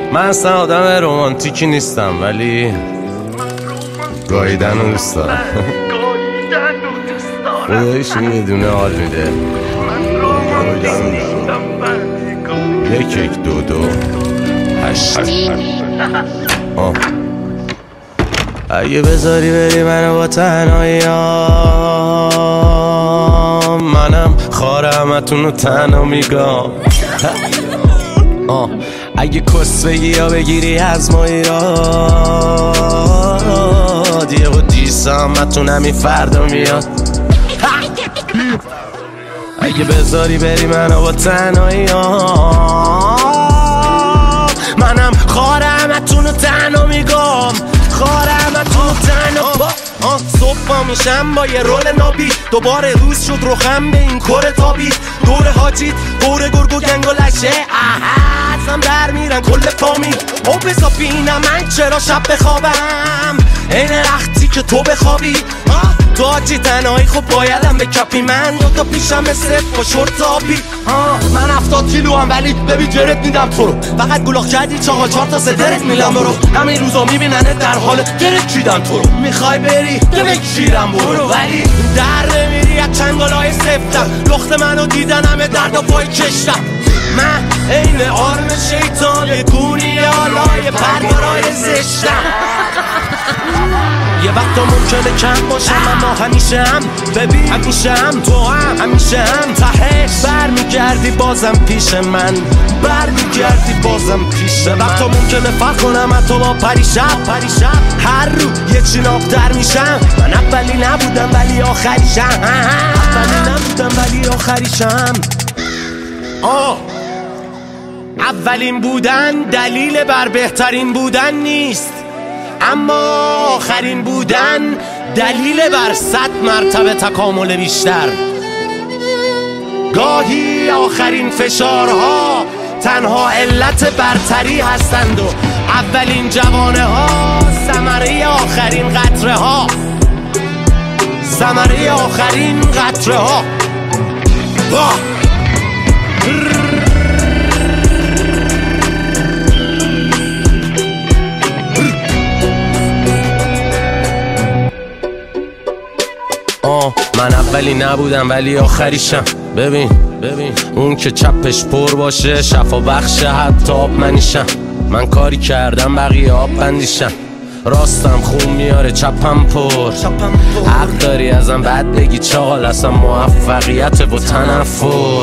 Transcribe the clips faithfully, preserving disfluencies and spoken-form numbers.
من اصلا آدم رومانتیکی نیستم ولی گاییدن رو دوست دارم. خدایش یه دونه حال میده. گاییدن یک یک دو دو هشت آه. اگه بذاری بری منو با تنهاییام، منم خار همتون رو تنها میگم. اگه کس بگی یا بگیری از ما ایراد، یه با دیسه همتون همین فردا میاد. اگه بذاری بری منو با تنهاییام، منم خار همتون رو تنها میگم. خار همتون رو تنها آه صبح پا میشم با یه رول نابی، دوباره روز شد روخم به این کره تابی. دور حاجیت دور گرگ و گنگ و لشه، احسم در میرن کل فامیل. او بزا بینم من چرا شب بخوابم این رختی که تو بخوابی. تو حاجی تنهایی خب بایدم به کپی، من دوتا پیشم صف با شورت آبی. من هفتاد کیلو هم ولی ببین جرت میدم تو رو، فقط گلاخ کردی چاقا چار تا سدرت میلم برو. همین روزا میبیننه در حال جرت چیدن تو رو، میخوای بری بکشیرم برو ولی در نمیری از چنگالای سفتم. لخت منو دیدن همه درد و پای کشتم. من این آرم شیطان گونی آلای پرگارای زشتم. یه وقتا ممکنه کم باشم اما همیشه هم ببین همیشه هم تو هم همیشه هم تهش برمیگردی بازم پیش من، برمیگردی بازم پیش من. وقتا ممکنه فرق کنم حتی با پریشب پریشب هر رو یه چیناب در میشم. من اولی نبودم ولی آخریشم، اولی نبودم ولی آخریشم. آه اولین بودن دلیل بر بهترین بودن نیست، اما آخرین بودن دلیل بر صد مرتبه تکامل بیشتر. گاهی آخرین فشارها تنها علت برتری هستند و اولین جوانه ها ثمره آخرین قطره ها، ثمره آخرین قطره ها. آه من اولی نبودم ولی آخریشم. ببین ببین اون که چپش پر باشه شفا بخشه حتی آب منیشم. من کاری کردم بقیه آب بندیشم، راستم خون میاره چپم پر. حق داری ازم بد بگی چاقال، اصلا موفقیت و تنفر.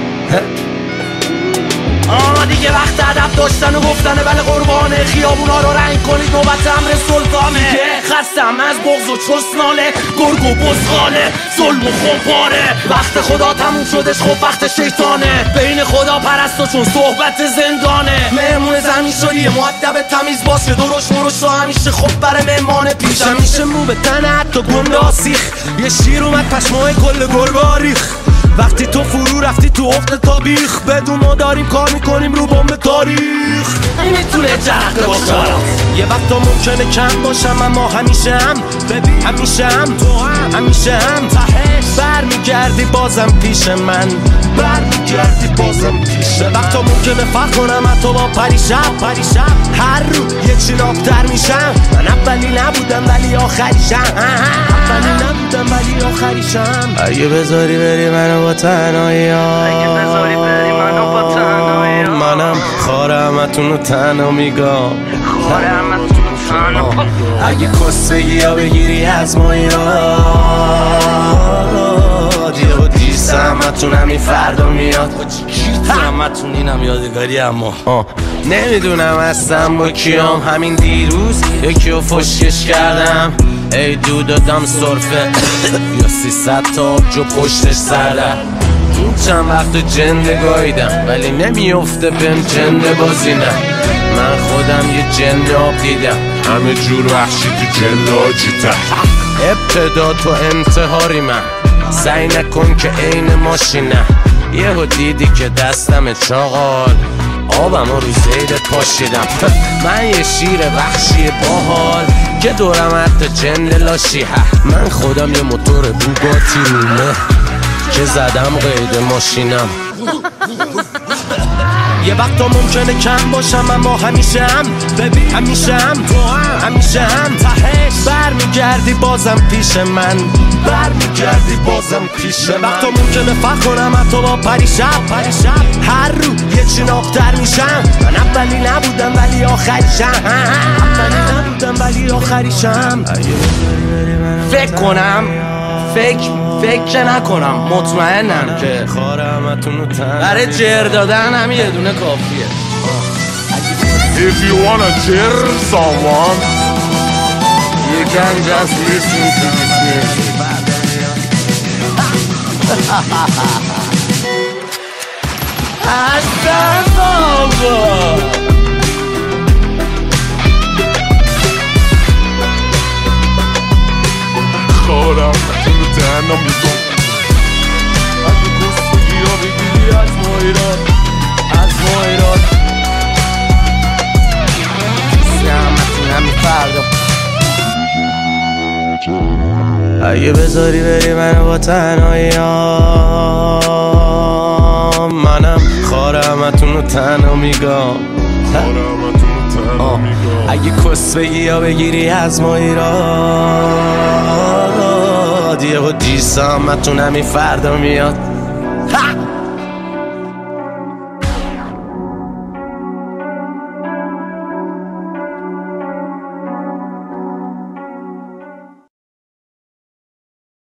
آه دیگه وقت ادب داشتن و گفتنه، بله قربانه خیابونا رو رنگ کنید نوبت امر سلطانه. خستم از بغض و چسناله گرگ و بزغاله ظلم و خمپاره. وقت خدا تموم شدش خب وقت شیطانه، بین خدا پرستو چون صحبت زندانه. مهمون زمین شدی مؤدب تمیز باشه، درش مرش رو همیشه خب بره مهمانه پیشم. میشه مو به تنه حتی گنده آسیخ، یه شیر اومد پشمای کل گربه ریخ. وقتی تو فرو رفتی تو افت تابیخ، بدون ما داریم کار میکنیم رو بمب تاریخ. این میتونه جرقه باشه، یه وقتا ممکنه کم باشم اما همیشه هم ببین همیشه هم تو هم همیشه هم تهش برمیگردی بازم پیش من، برمیگردی بازم پیش من. وقتا ممکنه فرق کنم حتی با پریشب پریشب هر رو یه چیناب در میشم. من اولی نبودم ولی آخریشم، اولی نبودم ولی آخریشم. اگه بذاری بری منو با تنهاییام، اگه بذاری بری منو با تنهاییام، منم خار همتون رو تنها میگم. خار همتون رو تنها. اگه کس بگی یا بگیری از ما ایراد، یه با دیسه همتون همین فردا میاد. همتون اینم یادگاری اما نمیدونم هستم با کیام. همین دیروز یکی رو فشکش کردم، ای دو دادم سرفه یا سیصد تا آبجو پشتش سردم. این چند وقت جنده گاییدم ولی نمیفته بهم جنده بازی نه. من خودم یه جنده آب دیدم، همه جور وحشی تو جلاجی ته. ابتدا تو انتحاری من، سعی نکن که عین ماشینه. یهو دیدی که دستم چاقال، آبم رو زیدت پاشیدم. من یه شیر وحشی باحال که دورم حتی جنده لاشی. من خودم یه موتور بوگاتی رومه که زدم قید ماشینم. یه وقتا ممکنه کم باشم اما همیشه هم ببین همیشه هم تو هم همیشه هم تهش برمیگردی بازم پیش من برمیگردی بازم پیش من. وقتا ممکنه فخر کنم حتی با پریشب پریشب هر رو یه چناق‌تر میشم. من اولی نبودم ولی آخریشم اولی نبودم ولی آخریشم. فکر کنم فکر فکر نکنم مطمئنم که برای جر دادن هم یه دونه کافیه. If you wanna cheer someone, you can just listen to this music. Aslan baba. خورم تو تنها میگم اگه گوشتی ها بگیری از ما ایران از ما ایران سیامتون همی فردا اگه بذاری بری منو با تنهایی ها منم خارمتون رو تنها میگم اگه کس بگی یا بگیری از ما ایران یه با دیسامتون همی فردا میاد.